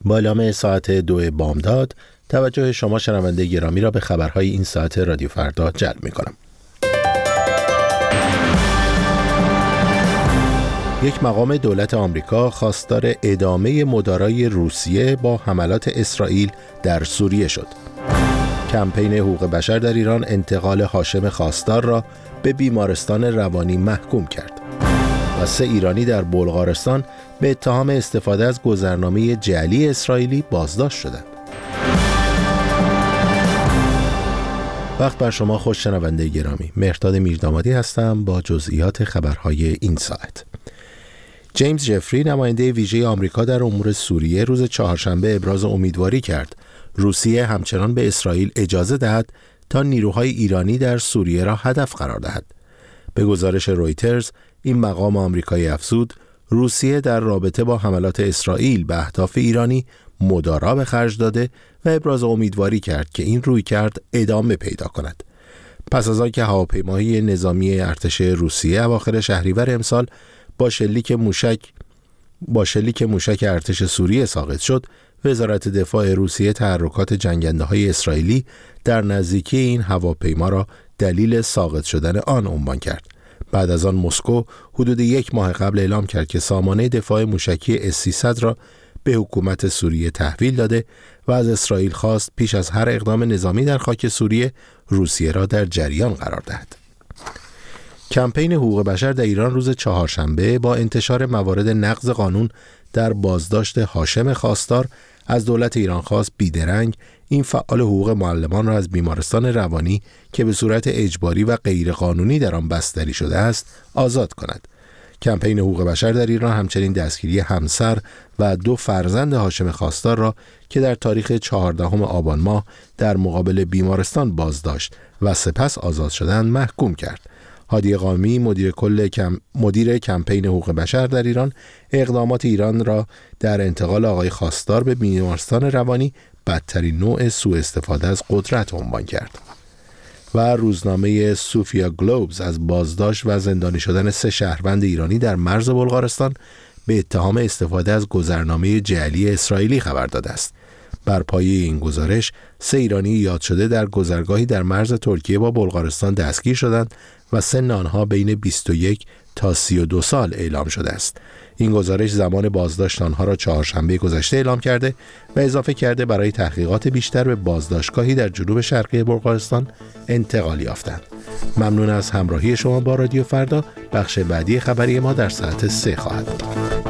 با اعلام ساعت 2 بامداد توجه شما شنونده گرامی را به خبرهای این ساعت رادیو فردا جلب می‌کنم. یک مقام دولت آمریکا خواستار ادامه مدارای روسیه با حملات اسرائیل در سوریه شد. کمپین حقوق بشر در ایران انتقال هاشم خواستار را به بیمارستان روانی محکوم کرد و 3 ایرانی در بلغارستان به اتهام استفاده از گذرنامه جعلی اسرائیلی بازداشت شدند. وقت بر شما خوش شنونده گرامی. مهرداد میردامادی هستم با جزئیات خبرهای این ساعت. جیمز جفری نماینده ویژه آمریکا در امور سوریه روز چهارشنبه ابراز امیدواری کرد روسیه همچنان به اسرائیل اجازه دهد تا نیروهای ایرانی در سوریه را هدف قرار دهد. به گزارش رویترز این مقام آمریکایی افزود روسیه در رابطه با حملات اسرائیل به اهداف ایرانی مدارا به خرج داده و ابراز امیدواری کرد که این رویکرد ادامه پیدا کند. پس از آنکه هواپیماهای نظامی ارتش روسیه اواخر شهریور امسال با شلیک موشک ارتش سوریه ساقط شد، وزارت دفاع روسیه تحرکات جنگنده‌های اسرائیلی در نزدیکی این هواپیما را دلیل ساقط شدن آن عنوان کرد. بعد از آن مسکو حدود 1 ماه قبل اعلام کرد که سامانه دفاع موشکی S-300 را به حکومت سوریه تحویل داده و از اسرائیل خواست پیش از هر اقدام نظامی در خاک سوریه روسیه را در جریان قرار دهد. کمپین حقوق بشر در ایران روز چهارشنبه با انتشار موارد نقض قانون در بازداشت هاشم خواستار از دولت ایران خواست بیدرنگ این فعال حقوق معلمان را از بیمارستان روانی که به صورت اجباری و غیرقانونی در آن بستری شده است آزاد کند. کمپین حقوق بشر در ایران همچنین دستگیری همسر و 2 فرزند هاشم خواستار را که در تاریخ 14 آبان ماه در مقابل بیمارستان بازداشت و سپس آزاد شدند محکوم کرد. هادی قامی مدیر کمپین حقوق بشر در ایران اقدامات ایران را در انتقال آقای خواستار به بیمارستان روانی بدترین نوع سوء استفاده از قدرت عنوان کرد. و روزنامه سوفیا گلوبز از بازداشت و زندانی شدن 3 شهروند ایرانی در مرز بلغارستان به اتهام استفاده از گذرنامه جعلی اسرائیلی خبر داده است. بر پایه این گزارش 3 ایرانی یاد شده در گذرگاهی در مرز ترکیه با بلغارستان دستگیر شدند و سن آنها بین 21 تا 32 سال اعلام شده است. این گزارش زمان بازداشت آنها را چهارشنبه گذشته اعلام کرده و اضافه کرده برای تحقیقات بیشتر به بازداشتگاهی در جنوب شرقی بلغارستان انتقال یافتند. ممنون از همراهی شما با رادیو فردا. بخش بعدی خبری ما در ساعت 3 خواهد بود.